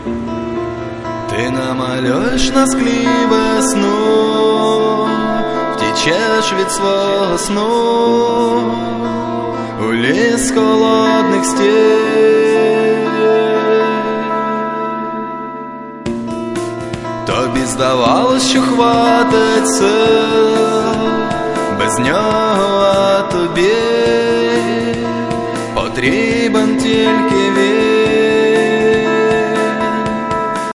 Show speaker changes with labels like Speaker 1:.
Speaker 1: Ти намалюєш на склі весну, втічеш від свого сну у ліс холодних стін. Тобі здавалось, що хватить сил без нього